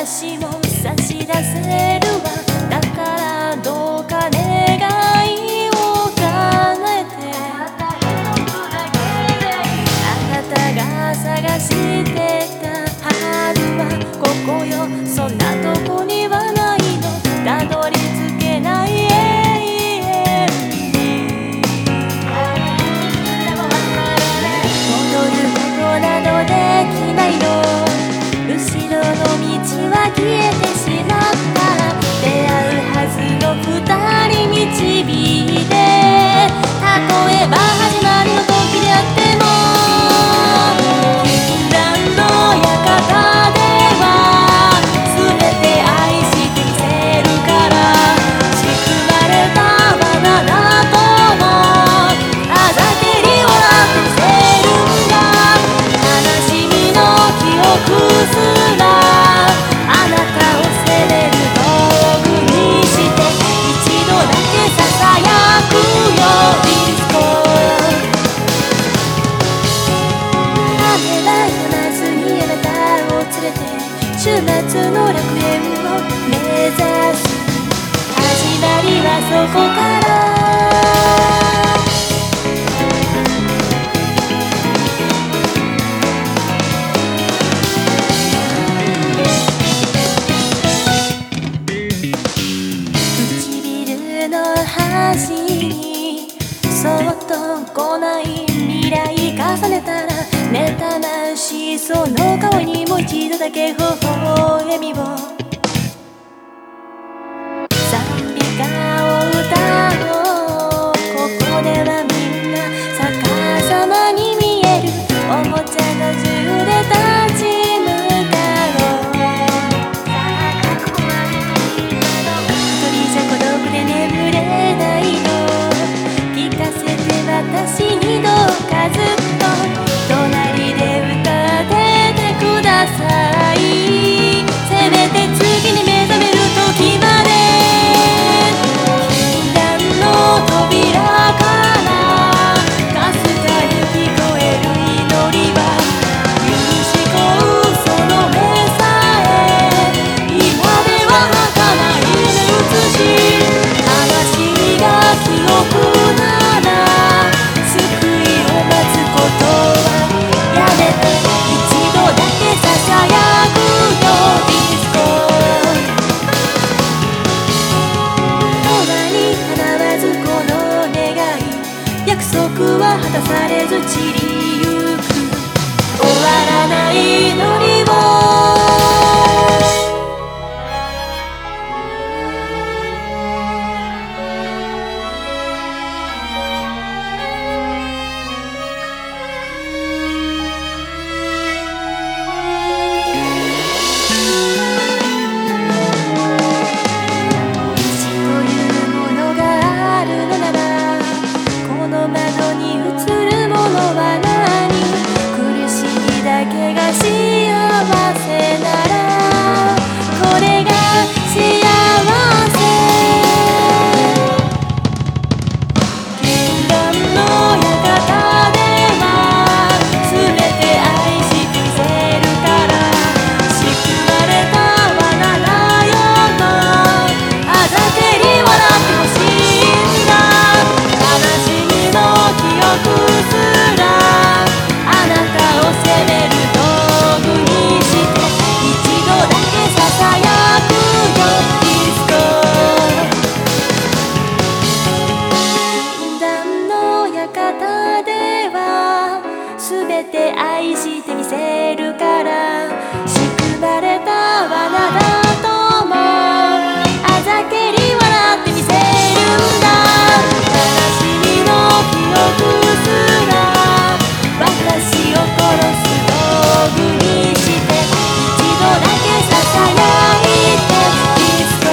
私も差し出せるわ。だからどうか願いを叶えて、あなたが探してた春はここよ。そんなとこにはないの、たどり着けない永遠に。戻ることなどできないの、後ろの道は消えてしまった。出会うはずの二人導いて、例えば始まりの時であっても、禁断の館では全て愛してみせるから。仕組まれたバナナともあざけり笑ってみせるんだ。悲しみの記憶すらあなたを責める道具にして、一度だけささやくよディスコ。雨は止まずにあなたを連れて、週末の楽園を目指す。始まりはそこから。唇の端にそっと来ない未来重ねたら、妬ましその顔にもう一度だけ微笑みを。賛美歌を歌おう、ここではみんな逆さまに見える。おもちゃの銃で立ち向かおう。一人じゃ孤独で眠れないの、聞かせて私にどうかずっと隣で歌っててください。せめて次に目覚める時まで、禁断の扉からかすかに聞こえる祈りは、許し乞うその目さえ今では儚いね写し。悲しみが記憶なら救いを待つことはやめて、一度だけささやくよディスコ。永遠に叶わずこの願い、約束は果たされず散りゆく。終わらない祈りを。窓に映るものは何、苦しみだけが幸せなら、これが幸せ。禁断の館では全て愛してみせるから。仕組まれたバナナよとあざけり笑ってほしいんだ。悲しみの記憶すらあなたを責める道具にして、一度だけささやくよディスコ。禁断の館では全て愛してみせるから。仕組まれた罠だともあざけり笑ってみせるんだ。悲しみの記憶すら私を殺す道具にして、一度だけささやいてディスコ。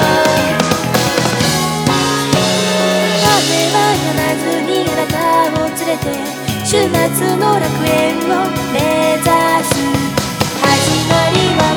雨は止まずにあなたを連れて、週末の楽園を目指す。始まりは